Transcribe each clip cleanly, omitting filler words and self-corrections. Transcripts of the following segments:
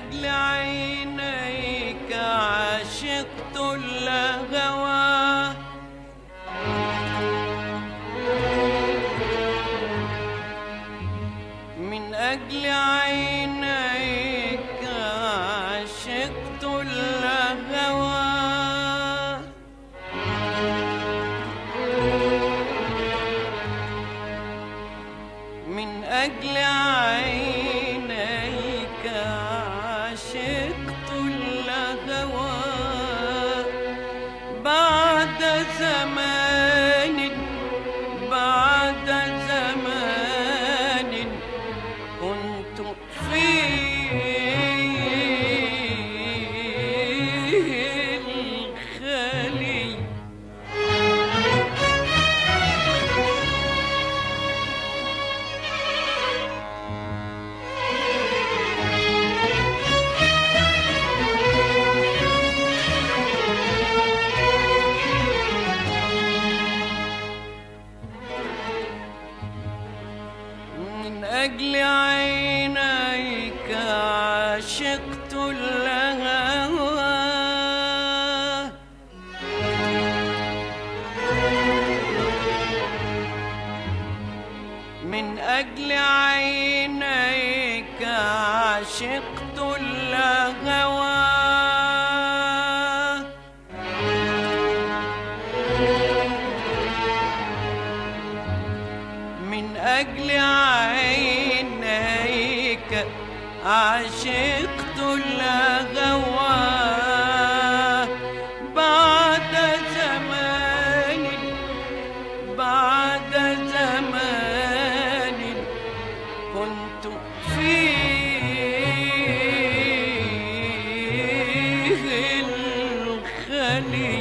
أجل عينيك عشقت الهوى، من أجل عينيك عشقت الهوى، من أجل عينيك عشقت الهوى، بعد زمان بعد زمان كنت فيه الخلي. من أجل عينيك عشقت الهوى، من أجل عينيك عشقت الهوى، من أجل عينيك عشقت الهوى، بعد زمان بعد زمان كنت فيه الخلي.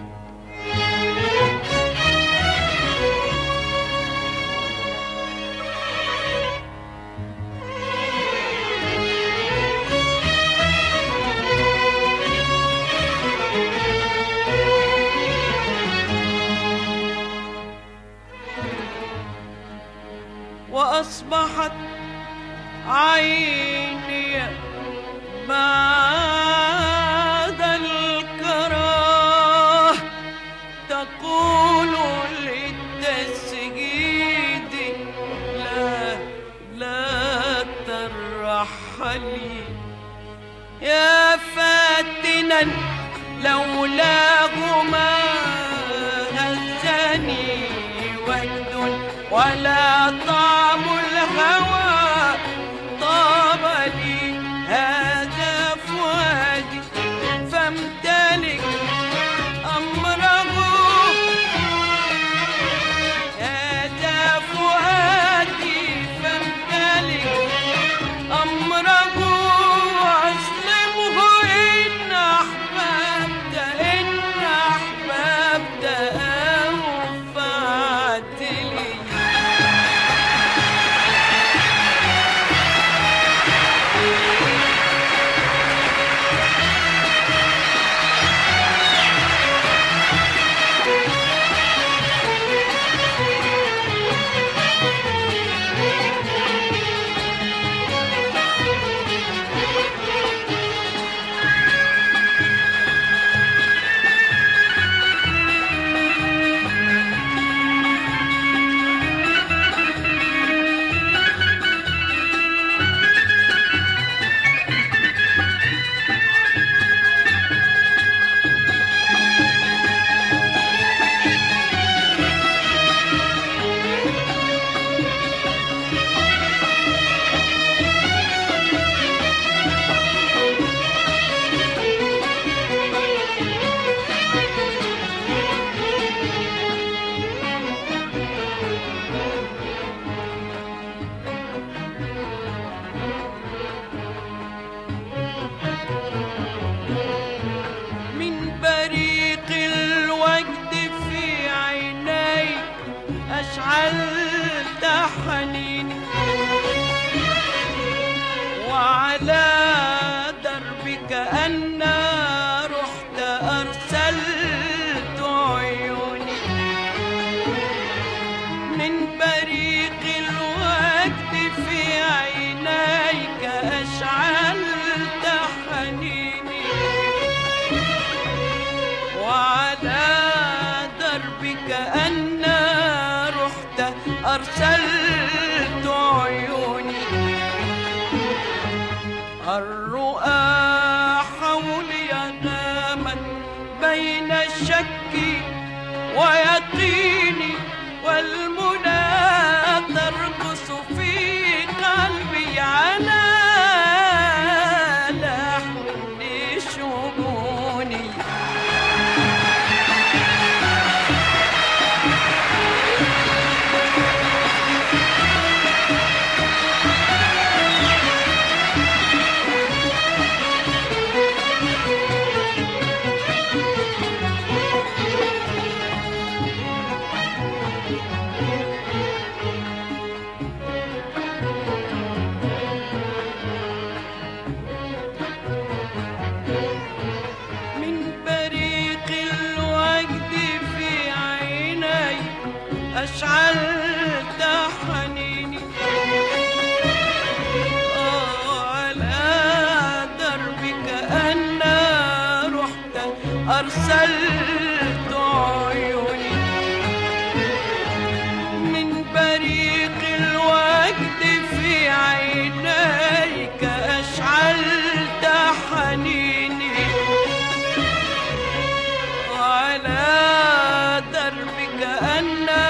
وأصبحت عيني بعد الكراه تقول للتسجيد لا لا ترحلي، يا فاتنا لولاهما هزني وجد ولا طعم الهوى طاب لي، هذا فؤادي فامتلك أمره، هذا فؤادي فامتلك أمره، وأسلمه إن أحببت إن أحببت أو فعتلي. أشعلت حنيني وعلى دربك أنا رحت أرسلت عيوني، من بريق الوجد في عينيك أشعلت ويقيني والمنى ترقص في قلبي على لحن شجوني. أشعلت حنيني على دربك أنا رحت أرسلت عيوني من بريق الوجد في عينيك أشعلت حنيني على دربك أنا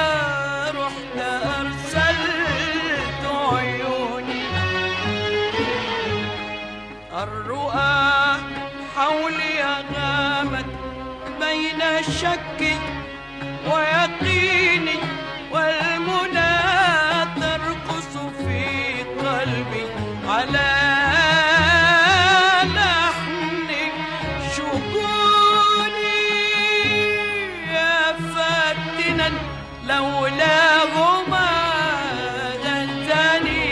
الرؤى حولي غامت بين شك ويقيني والمنى ترقص في قلبي على لحن شجوني. يا فاتنا لولاهما غزاني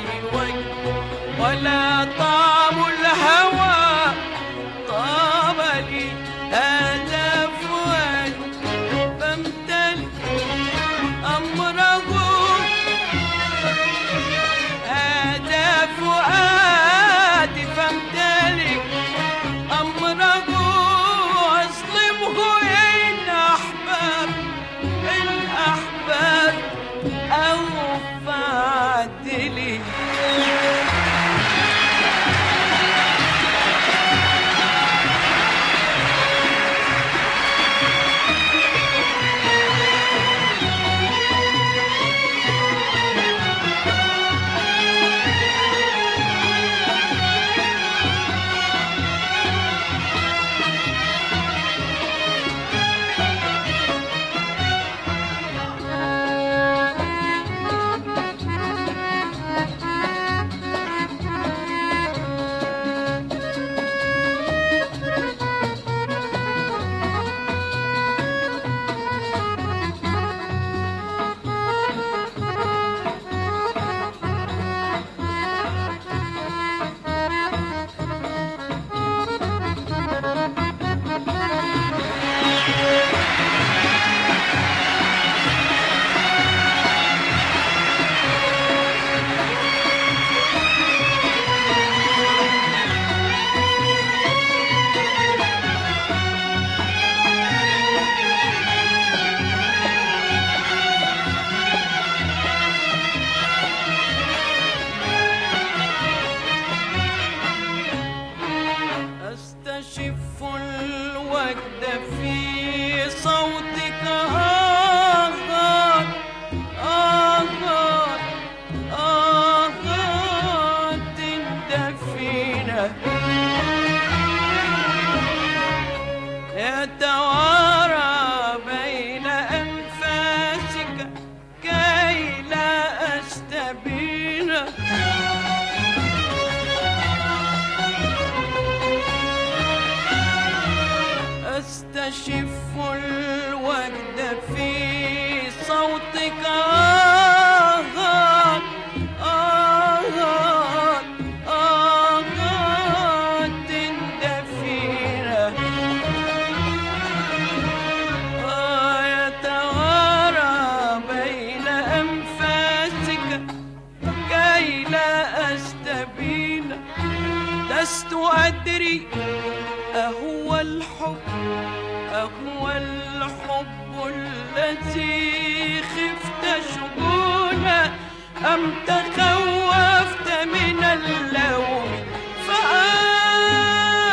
ولا طعم الهوى طاب لي هذا فؤادي فامتلك أمره هذا فؤادي فامتلك أمره أظلمه إن أحباب أو فعدلي. أستشف الوجد في صوتك آهات آهات آهات دفينة يتوارى بين أنفاسك كي لا أستبين. أستشف الوجد في صوتك آهات آهات آهات دفينة يتوارى بين أنفاسك كي لا أستبين. لست أدري أهو الحب الذي خفت شجونه أم تخوفت من اللوم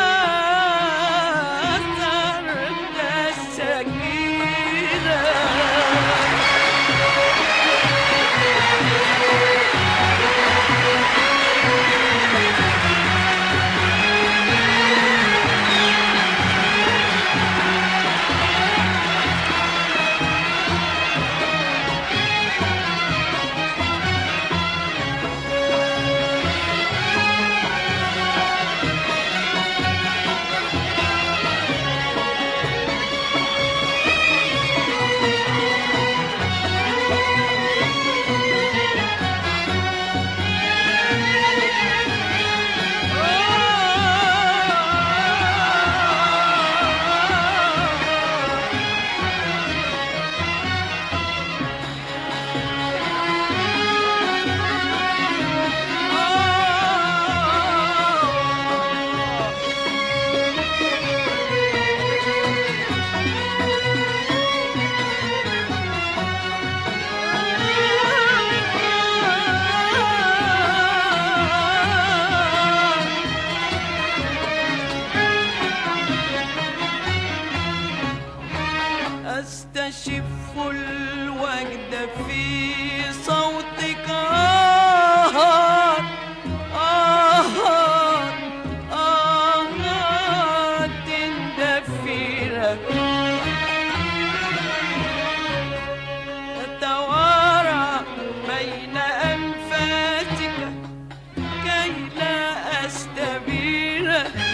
فآثرت السكينة. أستشف الوجد في صوتك دفيرة تتوارى بين أنفاسك كي لا أستبين.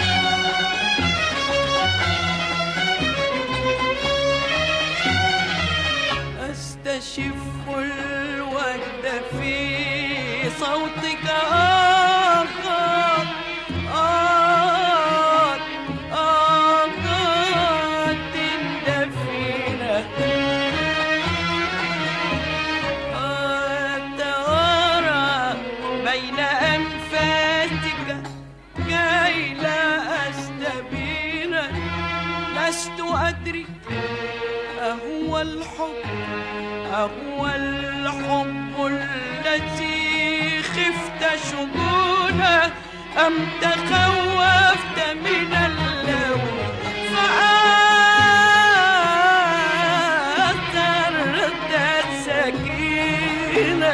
أستشف الوجد في صوتك دفينة توارى بين أنفاسك كي لا أستبين. لست أدري أهو الحب الذي خفت شجونه أم تخوفت من اللوم فآثرت السكينة.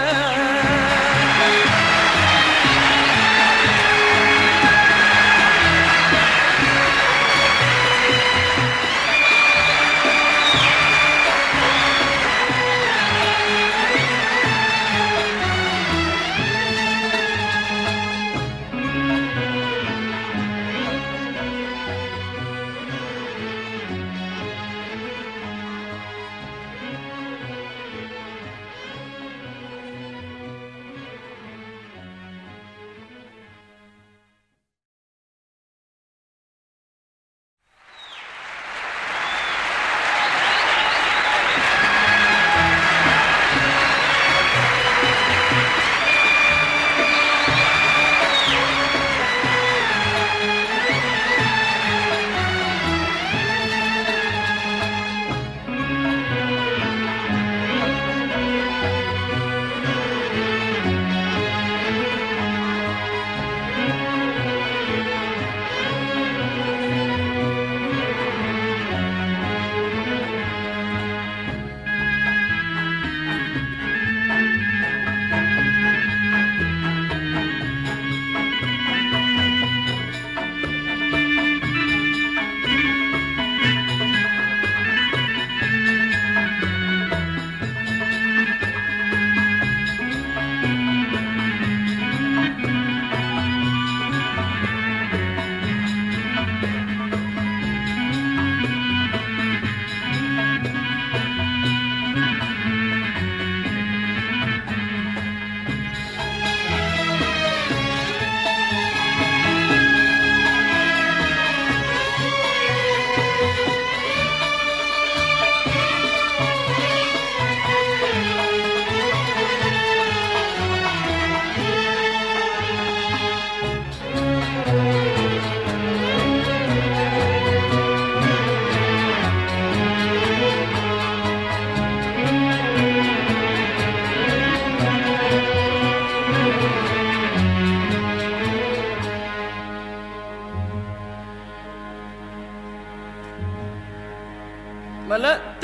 ملأت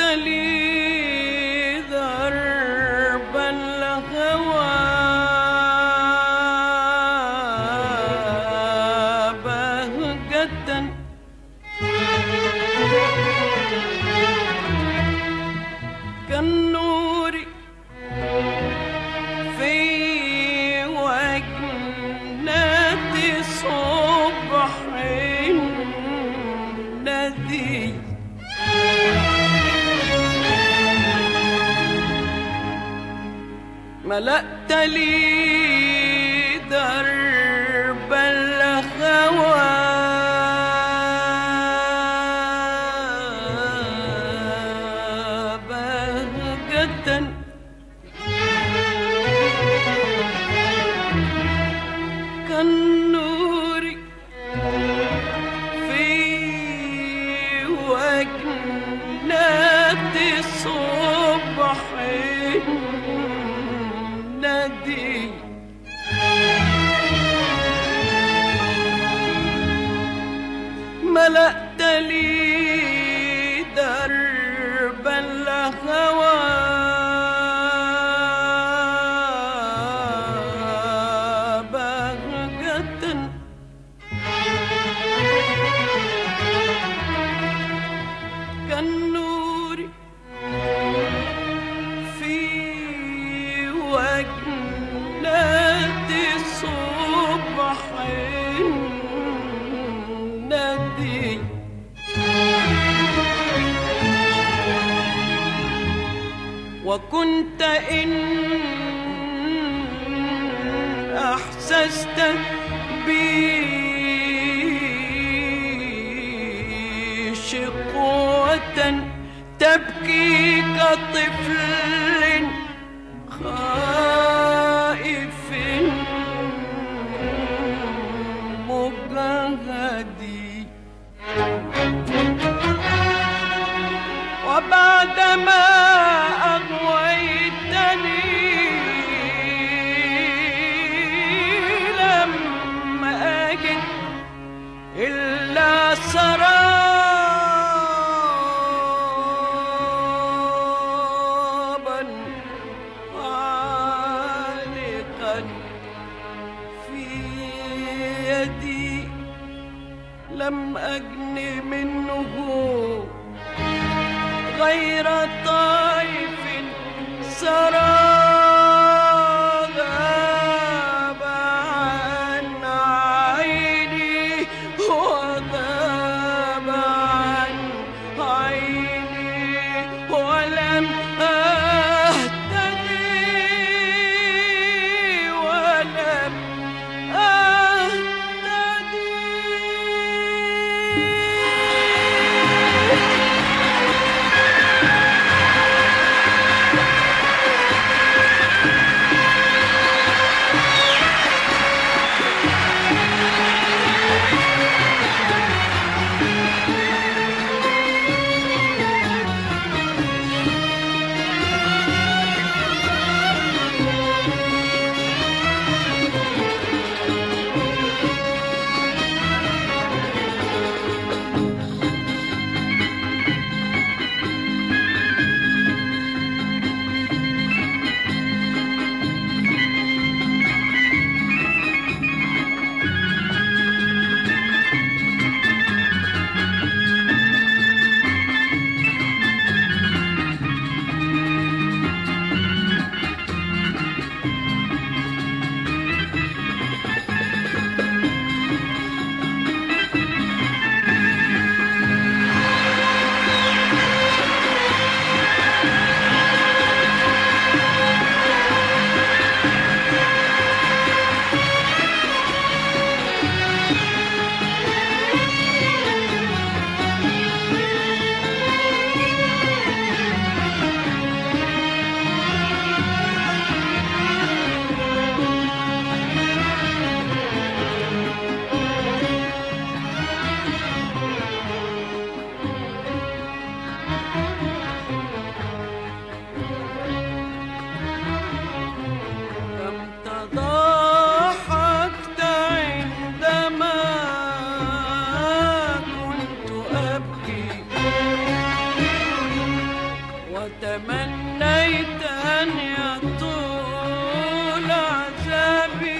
لي درب الهوى بهجة كالنور في وجنة صبح ندي. ملأت لي درب الهوى بهجة كالنور في وجنة صبح ندي. الهوى بهجة كالنور في وجنات صبح ندي وكنت إن أحسست بي شقوة تبكي كطفل خائف مجهدي وبعدما أغويتني لم أجد إلا سرابا عالقا في يدي لم أجن منه غير طيف سرى غاب عن عيني وغاب عن عيني ولم أهتدي ولم أهتدي وتمنيت أن يطول عذابي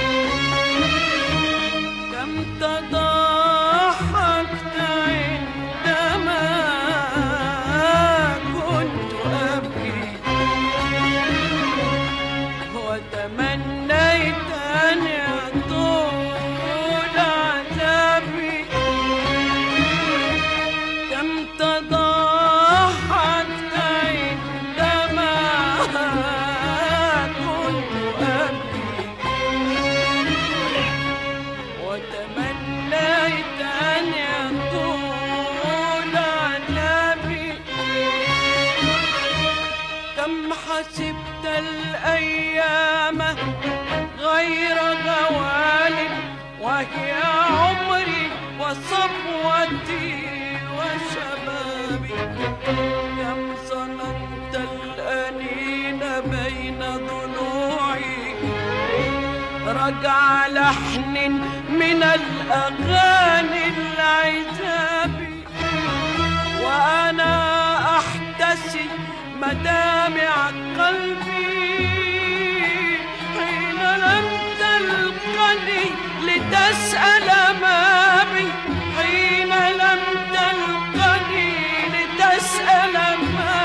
كم تضاحكت عندما كنت أبكي وتمنيت أن يطول عذابي كم تضاحكت وتمنيت أن يطول عذابي كم حسبت الأيام غير غوال وهي عمري وصفوتي وشبابي كم صنمت الأنين بين ضلوعي رجع لحن من الأغاني العذاب وأنا أحتسي مدامع قلبي حين لم تلقني لتسأل ما بي، حين لم تلقني لتسأل ما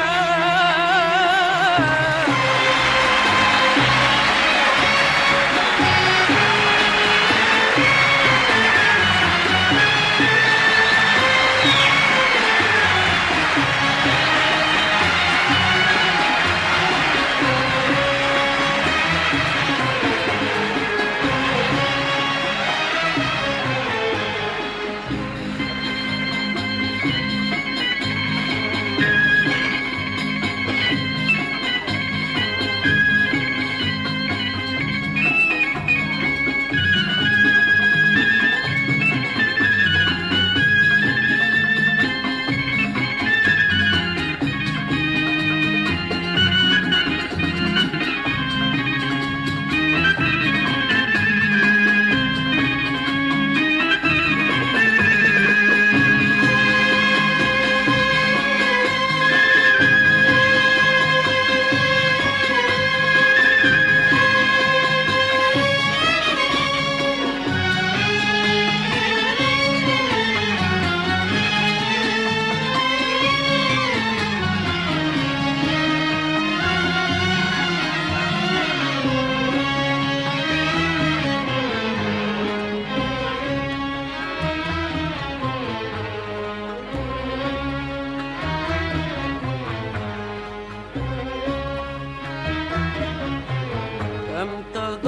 كم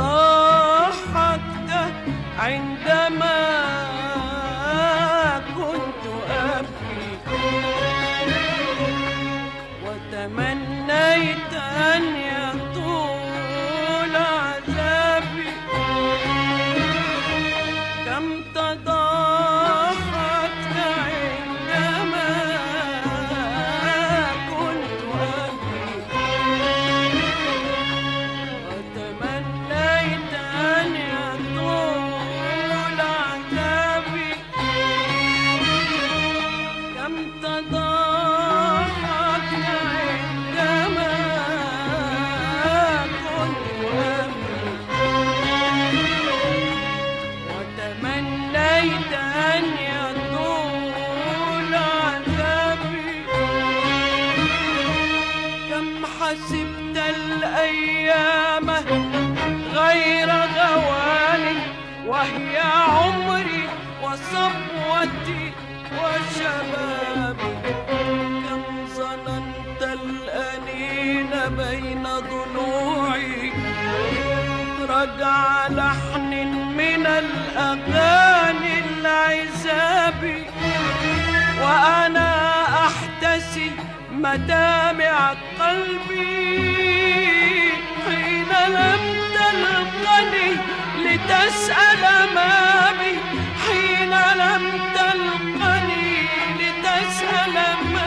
تضحكت عندما كنت أبكي، وتمنيت أن يطول عذابي. كم تضحكت عندما كنت أبكي، وتمنيت أن يطول عذابي. كم تضحكت عندما كنت أبكي، وتمنيت أن يطول عذابي. كم حسبت الأيام غير غوال، وهي عمري وصبوتي وشبابي. كم ظننت الأنين بين ضلوعي رجع لحن من الأغاني العذاب، وأنا أحتسي مدامع قلبي حين لم تلقني لتسأل ما بي، حين لم تلقني لتسأل ما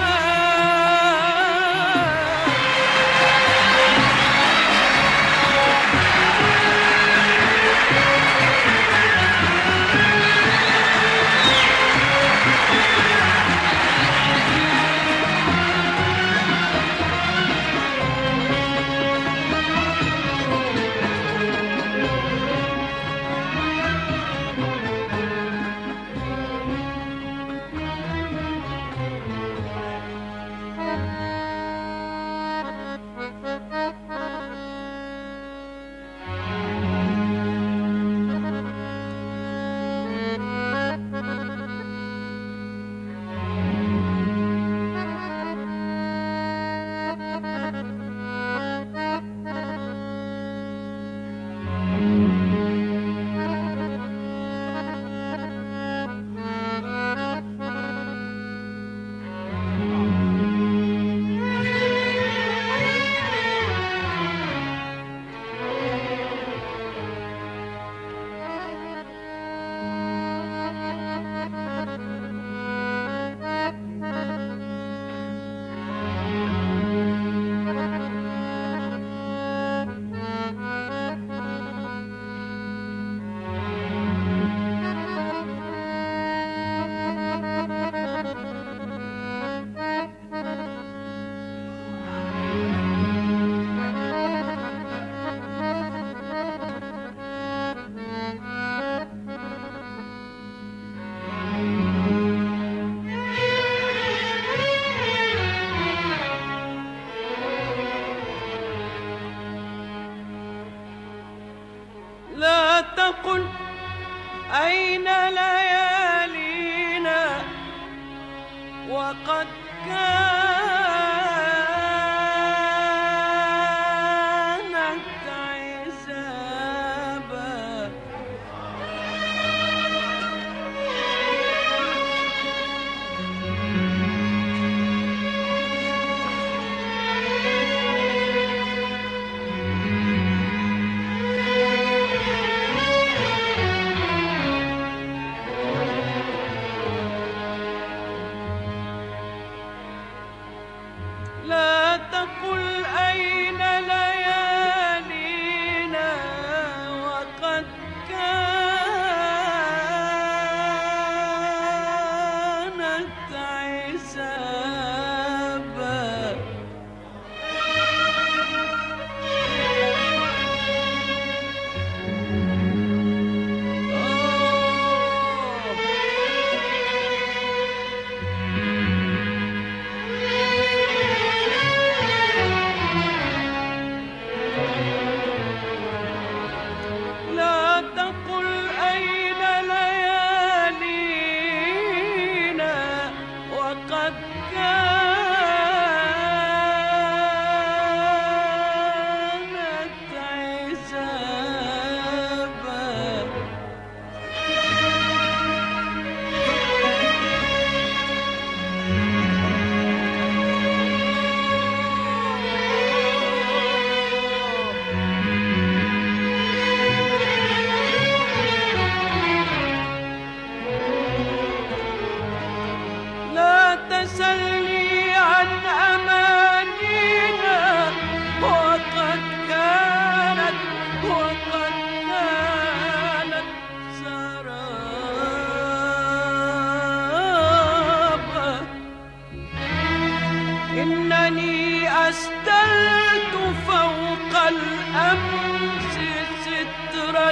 الشمس سترا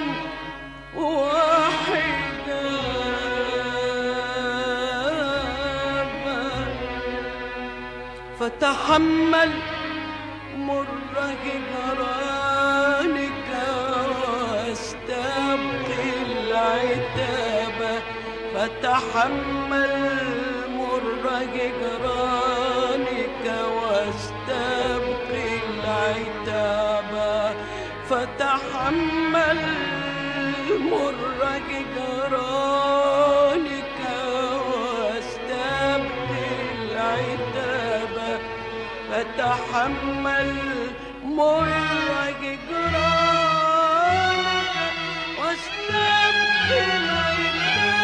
وحجابا فتحمل مر هجرانك واستبقي العتاب فتحمل مر هجرانك واستبقي العتاب فتحمل مر هجرانك واستبقي العتاب فتحمل مر هجرانك واستبقي العتاب